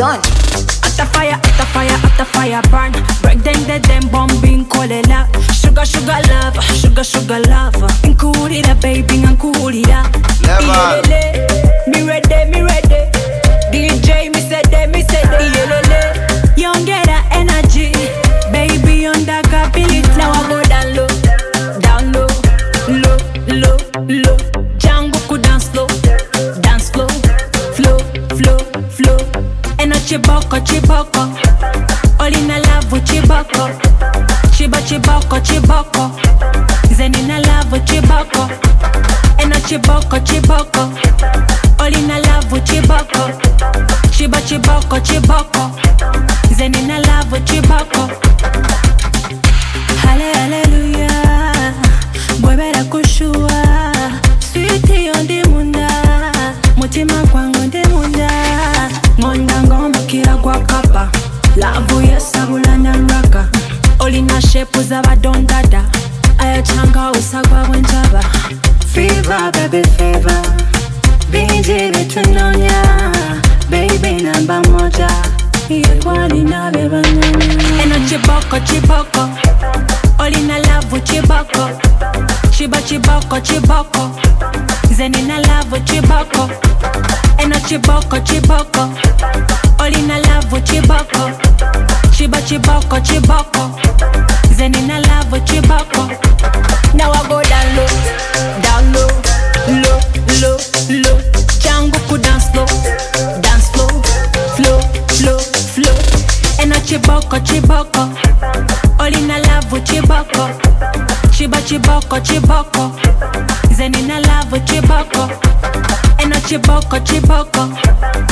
done. At the fire burn. Break them bombing kolela. Sugar, sugar love, sugar, sugar love. Inkulira baby, inkulira. Me ready. DJ, me said it. Young get that energy. Baby on the ability. Now I go down low, low. Django could dance slow, flow. And a chiboko. All in a love with chiboko. Chiboko. Zen in a love with chiboko. And a chiboko. All in a love with chiboko. Chiboko. Zen in a love with chiboko. Hallelujah. Bwebera kushua. Sweetie on the munda. Mutima kwangu ndi munda. Ngonda ngomba kira kwa kapa. Lavu yesabula na raka. Olina shepu zaba dondada. Ayachanga usagwa wenjaba. Fever, baby fever. Binji bitunonya. Baby namba moja. Yekwani na beba nanya. Eno chiboko. Olina lavu chiboko. Chiboko. Zenina lavu chiboko. Eno chiboko. Olina lavu chiboko. Chiboko. Zenina lavu chiboko. Now I go down low. Django could dance slow, flow. Eno chiboko. Olina lavu chiboko. Chiboko. Zenina lavu chiboko. Eno chiboko.